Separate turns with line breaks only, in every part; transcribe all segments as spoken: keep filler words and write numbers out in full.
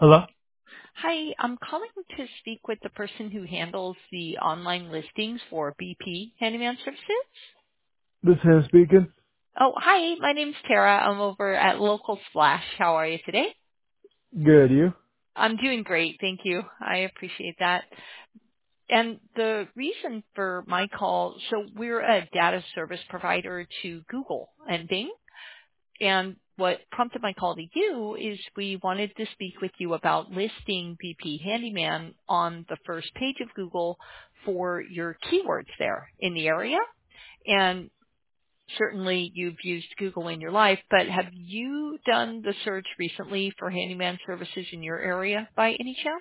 Hello?
Hi, I'm calling to speak with the person who handles the online listings for B P Handyman Services.
This is him speaking.
Oh, hi, my name's Tara. I'm over at Local Splash. How are you today?
Good, you?
I'm doing great, thank you. I appreciate that. And the reason for my call, so we're a data service provider to Google and Bing. And what prompted my call to you is we wanted to speak with you about listing B P Handyman on the first page of Google for your keywords there in the area. And certainly you've used Google in your life, but have you done the search recently for handyman services in your area by any chance?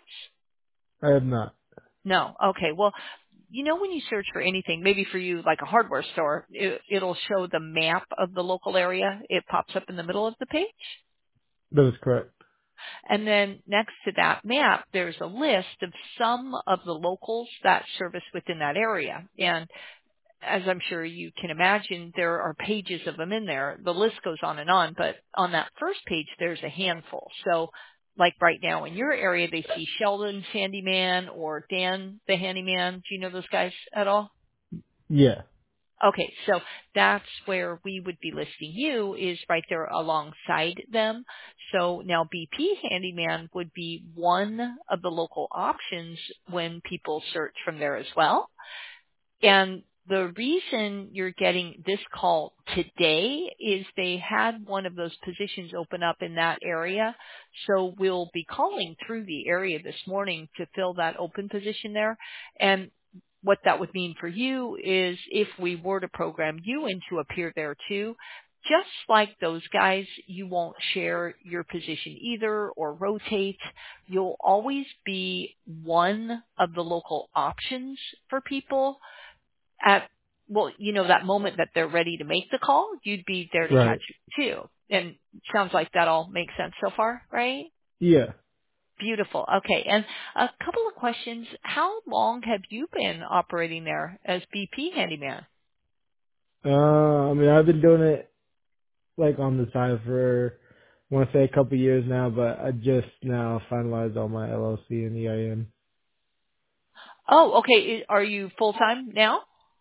I have not.
No. Okay. Well, you know when you search for anything, maybe for you like a hardware store, it, it'll show the map of the local area. It pops up in the middle of the page.
That is correct.
And then next to that map, there's a list of some of the locals that service within that area. And as I'm sure you can imagine, there are pages of them in there. The list goes on and on, but on that first page, there's a handful. So like right now in your area, they see Sheldon's handyman or Dan the handyman. Do you know those guys at all?
Yeah.
Okay, so that's where we would be listing you is right there alongside them. So now B P Handyman would be one of the local options when people search from there as well. And the reason you're getting this call today is they had one of those positions open up in that area. So we'll be calling through the area this morning to fill that open position there. And what that would mean for you is if we were to program you in to appear there too, just like those guys, you won't share your position either or rotate. You'll always be one of the local options for people at, well, you know, that moment that they're ready to make the call, you'd be there to catch
Right.
it too. And sounds like that all makes sense so far, right?
Yeah.
Beautiful. Okay. And a couple of questions. How long have you been operating there as B P handyman?
Uh, I mean, I've been doing it like on the side for, I want to say a couple years now, but I just now finalized all my L L C and E I N.
Oh, okay. I- Are you full time now?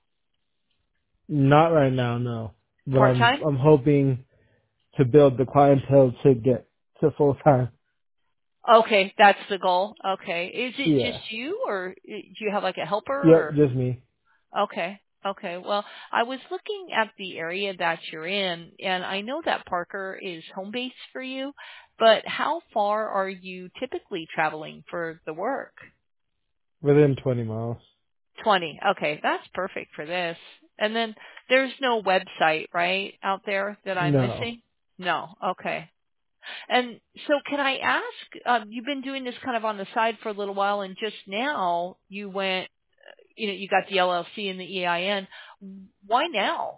Not right now, no. But
Part
I'm,
time?
I'm hoping to build the clientele to get to full time.
Okay. That's the goal. Okay. Is it just
Yeah.
you or do you have like a helper
Yep,
or?
just me.
Okay. Okay. Well, I was looking at the area that you're in, and I know that Parker is home base for you, but how far are you typically traveling for the work?
Within twenty miles.
twenty. Okay. That's perfect for this. And then there's no website, right, out there that I'm
No.
missing? No. Okay. And so can I ask, um, you've been doing this kind of on the side for a little while, and just now you went you know, you got the L L C and the E I N. Why now?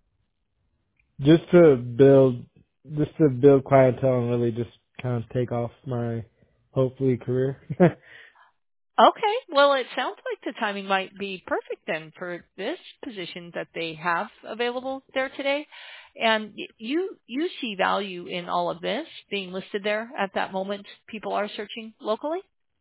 Just to build, just to build clientele and really just kind of take off my hopefully career.
Okay. Well, it sounds like the timing might be perfect then for this position that they have available there today. And y- you you see value in all of this being listed there at that moment people are searching locally?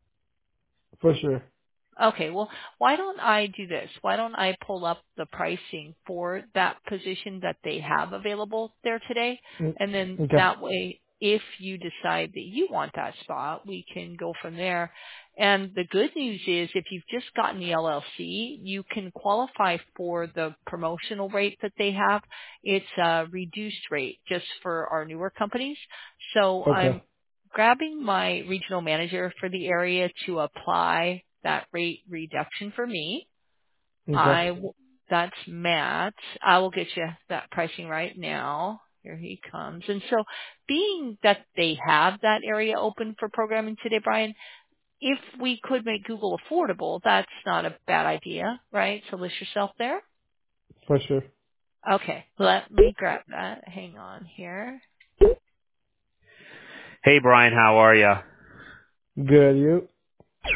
For sure.
Okay, well, why don't I do this? Why don't I pull up the pricing for that position that they have available there today?
Mm,
And then
okay.
that way, if you decide that you want that spot, we can go from there. And the good news is if you've just gotten the L L C, you can qualify for the promotional rate that they have. It's a reduced rate just for our newer companies. So I'm
Okay.
grabbing my regional manager for the area to apply that rate reduction for me.
Okay.
I w- that's Matt. I will get you that pricing right now. Here he comes. And so being that they have that area open for programming today, Brian, if we could make Google affordable, that's not a bad idea, right? So list yourself there.
For sure.
Okay, let me grab that. Hang on here.
Hey Brian, how are ya? Good, you?